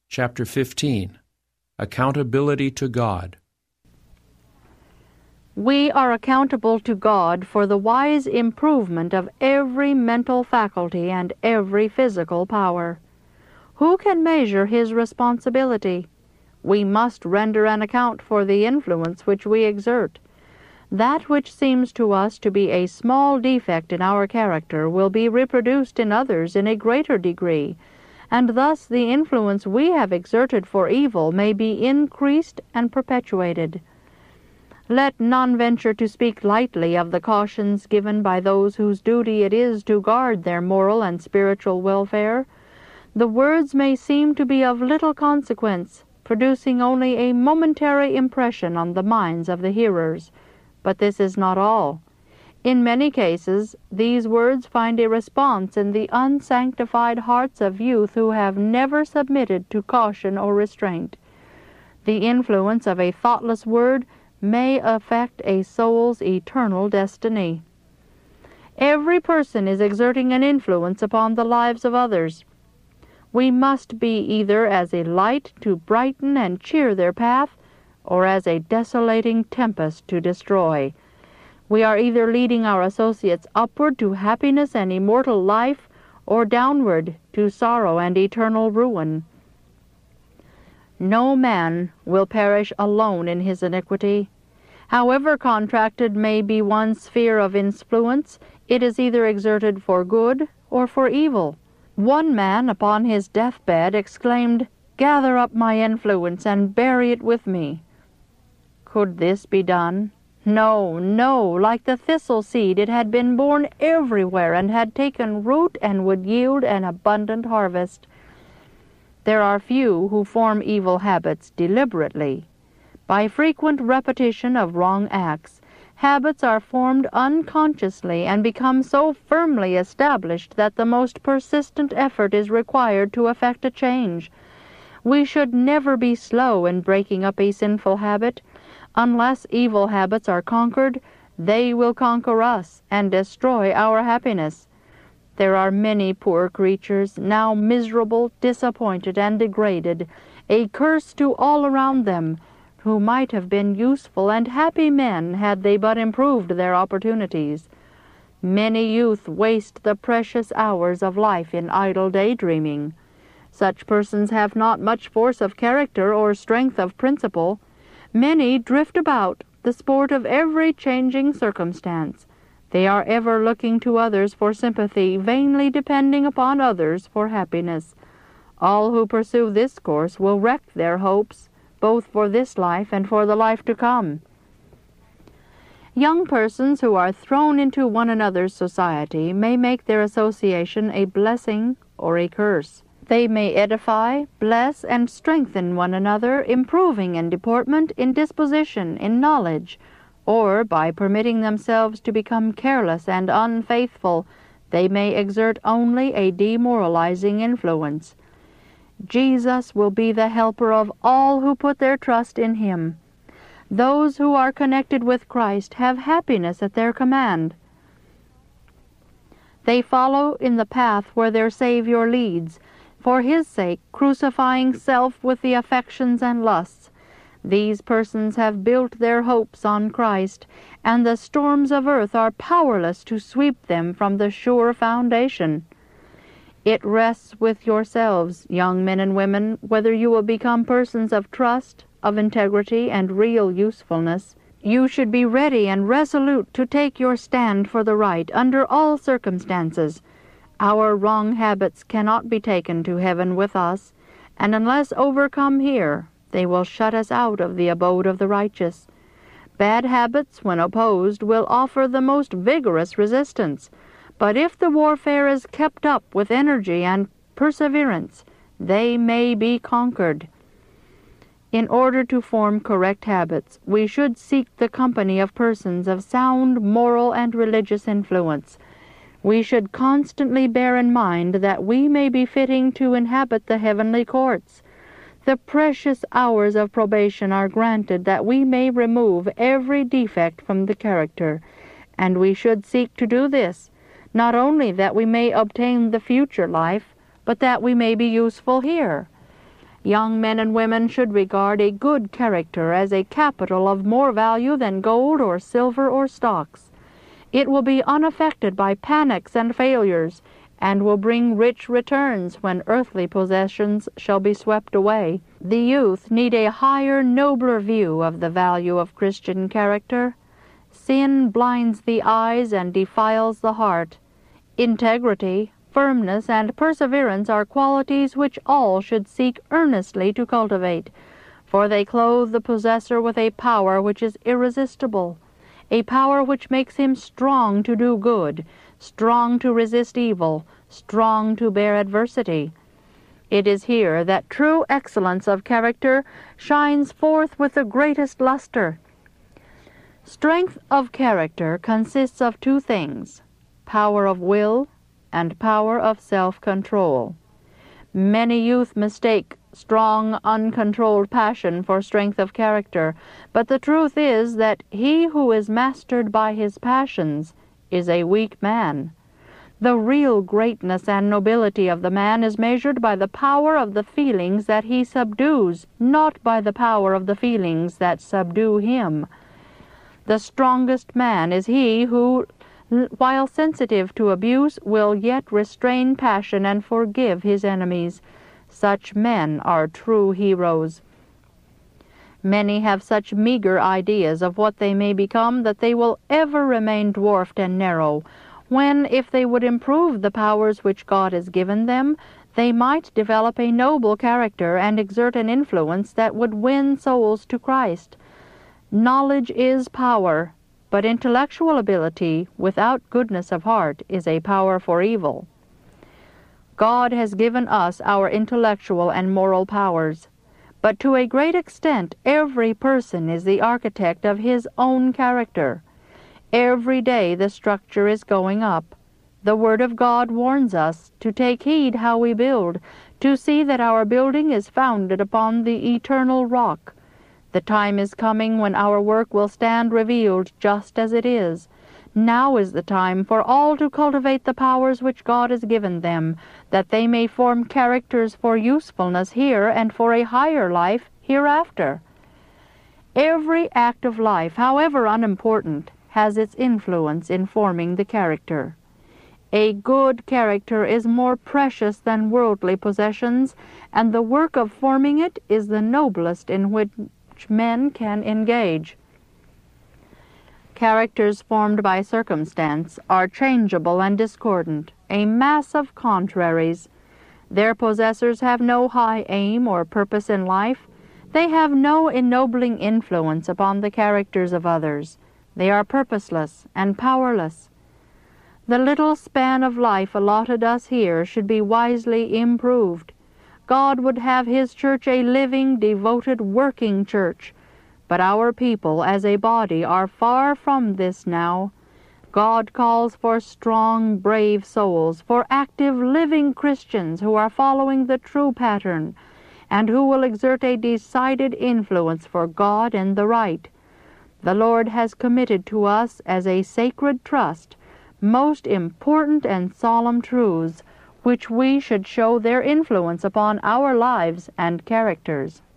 Chapter 15. Accountability to God. We are accountable to God for the wise improvement of every mental faculty and every physical power. Who can measure His responsibility? We must render an account for the influence which we exert. That which seems to us to be a small defect in our character will be reproduced in others in a greater degree, and thus the influence we have exerted for evil may be increased and perpetuated. Let none venture to speak lightly of the cautions given by those whose duty it is to guard their moral and spiritual welfare. The words may seem to be of little consequence, producing only a momentary impression on the minds of the hearers, but this is not all. In many cases, these words find a response in the unsanctified hearts of youth who have never submitted to caution or restraint. The influence of a thoughtless word may affect a soul's eternal destiny. Every person is exerting an influence upon the lives of others. We must be either as a light to brighten and cheer their path, or as a desolating tempest to destroy. We are either leading our associates upward to happiness and immortal life, or downward to sorrow and eternal ruin. No man will perish alone in his iniquity. However contracted may be one's sphere of influence, it is either exerted for good or for evil. One man upon his deathbed exclaimed, "Gather up my influence and bury it with me." Could this be done? No, no, like the thistle seed, it had been born everywhere and had taken root and would yield an abundant harvest. There are few who form evil habits deliberately. By frequent repetition of wrong acts, habits are formed unconsciously and become so firmly established that the most persistent effort is required to effect a change. We should never be slow in breaking up a sinful habit. Unless evil habits are conquered, they will conquer us and destroy our happiness. There are many poor creatures, now miserable, disappointed, and degraded, a curse to all around them, who might have been useful and happy men had they but improved their opportunities. Many youth waste the precious hours of life in idle daydreaming. Such persons have not much force of character or strength of principle. Many drift about, the sport of every changing circumstance. They are ever looking to others for sympathy, vainly depending upon others for happiness. All who pursue this course will wreck their hopes, both for this life and for the life to come. Young persons who are thrown into one another's society may make their association a blessing or a curse. They may edify, bless, and strengthen one another, improving in deportment, in disposition, in knowledge, or by permitting themselves to become careless and unfaithful, they may exert only a demoralizing influence. Jesus will be the helper of all who put their trust in Him. Those who are connected with Christ have happiness at their command. They follow in the path where their Savior leads, for His sake, crucifying self with the affections and lusts. These persons have built their hopes on Christ, and the storms of earth are powerless to sweep them from the sure foundation. It rests with yourselves, young men and women, whether you will become persons of trust, of integrity, and real usefulness. You should be ready and resolute to take your stand for the right under all circumstances. Our wrong habits cannot be taken to heaven with us, and unless overcome here, they will shut us out of the abode of the righteous. Bad habits, when opposed, will offer the most vigorous resistance, but if the warfare is kept up with energy and perseverance, they may be conquered. In order to form correct habits, we should seek the company of persons of sound moral and religious influence. We should constantly bear in mind that we may be fitting to inhabit the heavenly courts. The precious hours of probation are granted that we may remove every defect from the character, and we should seek to do this, not only that we may obtain the future life, but that we may be useful here. Young men and women should regard a good character as a capital of more value than gold or silver or stocks. It will be unaffected by panics and failures, and will bring rich returns when earthly possessions shall be swept away. The youth need a higher, nobler view of the value of Christian character. Sin blinds the eyes and defiles the heart. Integrity, firmness, and perseverance are qualities which all should seek earnestly to cultivate, for they clothe the possessor with a power which is irresistible, a power which makes him strong to do good, strong to resist evil, strong to bear adversity. It is here that true excellence of character shines forth with the greatest luster. Strength of character consists of two things: power of will and power of self-control. Many youth mistake strong, uncontrolled passion for strength of character, but the truth is that he who is mastered by his passions is a weak man. The real greatness and nobility of the man is measured by the power of the feelings that he subdues, not by the power of the feelings that subdue him. The strongest man is he who, while sensitive to abuse, will yet restrain passion and forgive his enemies. Such men are true heroes. Many have such meager ideas of what they may become that they will ever remain dwarfed and narrow, when, if they would improve the powers which God has given them, they might develop a noble character and exert an influence that would win souls to Christ. Knowledge is power, but intellectual ability without goodness of heart is a power for evil. God has given us our intellectual and moral powers, but to a great extent every person is the architect of his own character. Every day the structure is going up. The Word of God warns us to take heed how we build, to see that our building is founded upon the eternal rock. The time is coming when our work will stand revealed just as it is. Now is the time for all to cultivate the powers which God has given them, that they may form characters for usefulness here and for a higher life hereafter. Every act of life, however unimportant, has its influence in forming the character. A good character is more precious than worldly possessions, and the work of forming it is the noblest in which men can engage. Characters formed by circumstance are changeable and discordant, a mass of contraries. Their possessors have no high aim or purpose in life. They have no ennobling influence upon the characters of others. They are purposeless and powerless. The little span of life allotted us here should be wisely improved. God would have His church a living, devoted, working church, but our people as a body are far from this now. God calls for strong, brave souls, for active, living Christians who are following the true pattern, and who will exert a decided influence for God and the right. The Lord has committed to us as a sacred trust most important and solemn truths, which we should show their influence upon our lives and characters.